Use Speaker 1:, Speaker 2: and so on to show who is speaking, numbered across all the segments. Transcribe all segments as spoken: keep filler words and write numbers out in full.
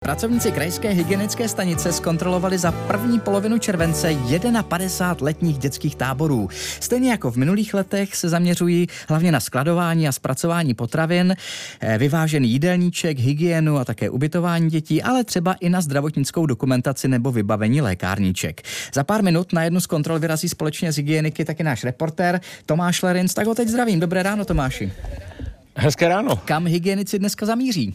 Speaker 1: Pracovníci krajské hygienické stanice zkontrolovali za první polovinu července padesát jedna letních dětských táborů. Stejně jako v minulých letech se zaměřují hlavně na skladování a zpracování potravin, vyvážený jídelníček, hygienu a také ubytování dětí, ale třeba i na zdravotnickou dokumentaci nebo vybavení lékárníček. Za pár minut na jednu z kontrol vyrazí společně z hygieniky taky náš reportér Tomáš Lerinc. Tak ho teď zdravím. Dobré ráno, Tomáši.
Speaker 2: Hezké ráno.
Speaker 1: Kam hygienici dneska zamíří?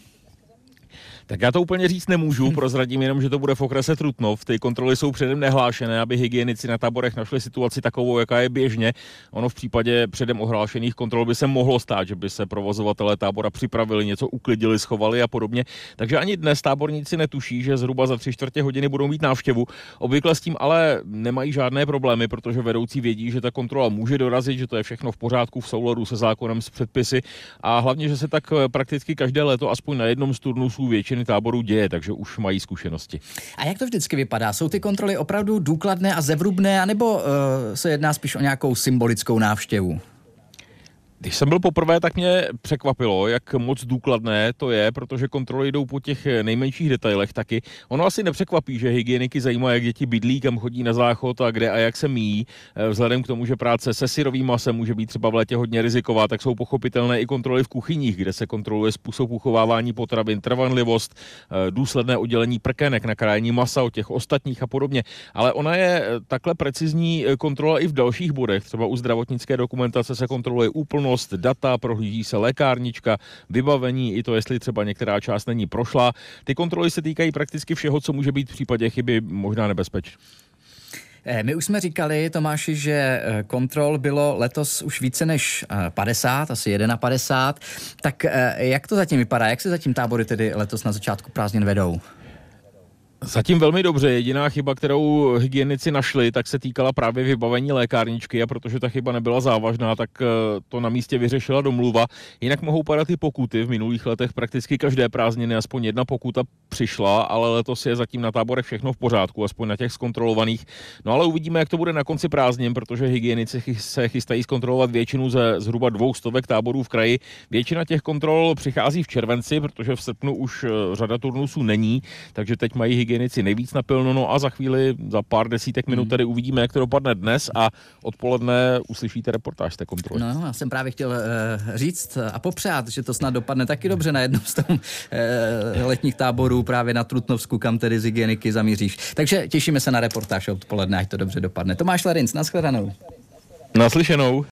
Speaker 2: Tak já to úplně říct nemůžu, prozradím jenom, že to bude v okrese Trutnov. Ty kontroly jsou předem nehlášené, aby hygienici na táborech našli situaci takovou, jaká je běžně. Ono v případě předem ohlášených kontrol by se mohlo stát, že by se provozovatelé tábora připravili, něco uklidili, schovali a podobně. Takže ani dnes táborníci netuší, že zhruba za tři čtvrtě hodiny budou mít návštěvu. Obvykle s tím ale nemají žádné problémy, protože vedoucí vědí, že ta kontrola může dorazit, že to je všechno v pořádku, v souladu se zákonem, s předpisy a hlavně, že se tak prakticky každé léto aspoň na jednom z turnusů většiny táborů děje, takže už mají zkušenosti.
Speaker 1: A jak to vždycky vypadá? Jsou ty kontroly opravdu důkladné a zevrubné, anebo uh, se jedná spíš o nějakou symbolickou návštěvu?
Speaker 2: Když jsem byl poprvé, tak mě překvapilo, jak moc důkladné to je, protože kontroly jdou po těch nejmenších detailech taky. Ono asi nepřekvapí, že hygieniky zajímá, jak děti bydlí, kam chodí na záchod a kde a jak se míjí. Vzhledem k tomu, že práce se syrovým masem může být třeba v létě hodně riziková, tak jsou pochopitelné i kontroly v kuchyních, kde se kontroluje způsob uchovávání potravin, trvanlivost, důsledné oddělení prkenek, nakrájení masa od těch ostatních a podobně. Ale ona je takhle precizní kontrola i v dalších bodech. Třeba u zdravotnické dokumentace se kontroluje úplnost, data, prohlíží se lékárnička, vybavení, i to, jestli třeba některá část není prošlá. Ty kontroly se týkají prakticky všeho, co může být v případě chyby možná nebezpečné.
Speaker 1: My už jsme říkali, Tomáši, že kontrol bylo letos už více než padesát, asi padesát jedna. Tak jak to zatím vypadá? Jak se zatím tábory tedy letos na začátku prázdnin vedou?
Speaker 2: Zatím velmi dobře. Jediná chyba, kterou hygienici našli, tak se týkala právě vybavení lékárničky a protože ta chyba nebyla závažná, tak to na místě vyřešila domluva. Jinak mohou padat i pokuty. V minulých letech prakticky každé prázdniny aspoň jedna pokuta přišla, ale letos je zatím na táborech všechno v pořádku, aspoň na těch zkontrolovaných. No ale uvidíme, jak to bude na konci prázdnin, protože hygienici se chystají zkontrolovat většinu ze zhruba dvou stovek táborů v kraji. Většina těch kontrol přichází v červenci, protože v srpnu už řada turnusů není, takže teď mají hygienici nejvíc napilno, no a za chvíli, za pár desítek minut tady uvidíme, jak to dopadne dnes a odpoledne uslyšíte reportáž z té kontroly.
Speaker 1: No, já jsem právě chtěl uh, říct a popřát, že to snad dopadne taky dobře na jednom z tom uh, letních táborů právě na Trutnovsku, kam tedy z hygieniky zamíříš. Takže těšíme se na reportáž odpoledne, ať to dobře dopadne. Tomáš Lerinc, nashledanou.
Speaker 2: Naslyšenou.